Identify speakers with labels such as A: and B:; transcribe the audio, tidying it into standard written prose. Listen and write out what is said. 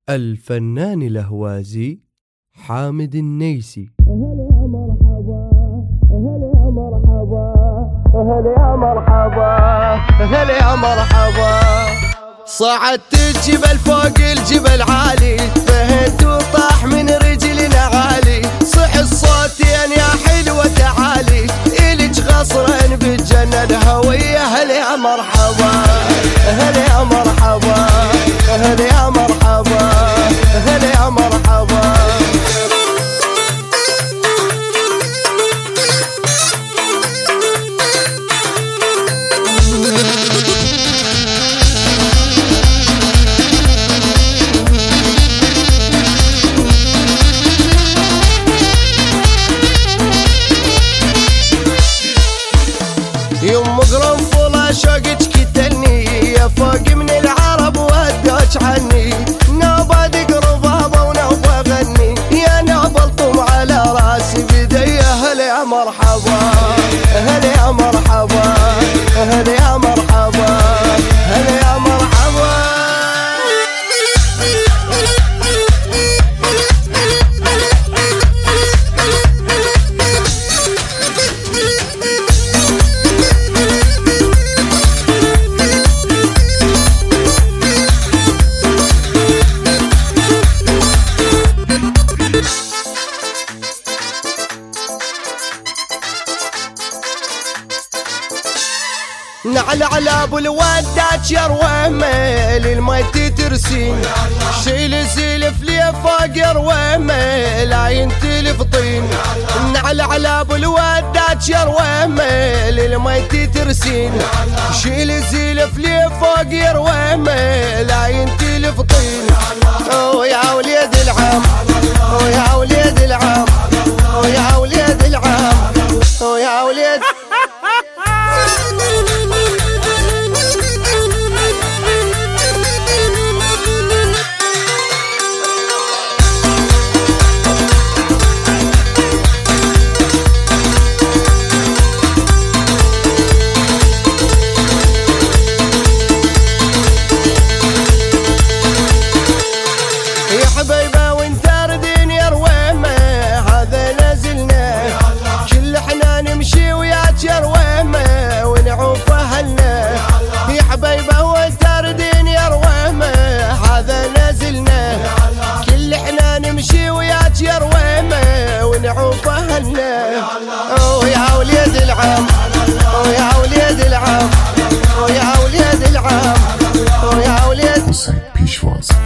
A: الفنان الأهوازي حامد النيسي.
B: هلا يا مرحبا، هلا يا مرحبا، هلا يا مرحبا، هلا يا مرحبا. صعدت الجبل فوق الجبل عالي، فهد وطاح من رجلنا عالي، صح الصوتين يا حلوة تعالي، إلك غصرين بالجنة الهوية. هلا يا مرحبا، هلا يا مرحبا، هلا يا مرحبا، هلا يا مرحبا. يوم قرنفل شوقك كتلني، يا فوق من العرب ودوش عني، نوبة ربابة ونوبة غني، يا نوبة طم على راسي بدي. هلا يا مرحبا، هلا يا مرحبا، هلا يا مرحبا، هلا يا مرحبا. نعل على ابو الودات يا رويمه للميت ترسين، شيل سلف لي فوق يا رويمه لا ينتلف طين. نعل على ابو الودات يا رويمه للميت ترسين، شيل سلف لي فوق يا رويمه لا ينتلف طين. يا وليد العم، يا وليد العم، يا وليد العم، يا وليد. يا حبيبه وانت ردين يا رويمه هذا نازلنا، كل احنا نمشي وياك يا رويمه ونعوف اهلنا. يا حبيبه وانت ردين يا رويمه هذا نازلنا، كل احنا نمشي وياك يا رويمه ونعوف اهلنا. يا وليد العم، يا وليد العم، يا وليد العم، يا وليد.
C: Hussein Peshwas.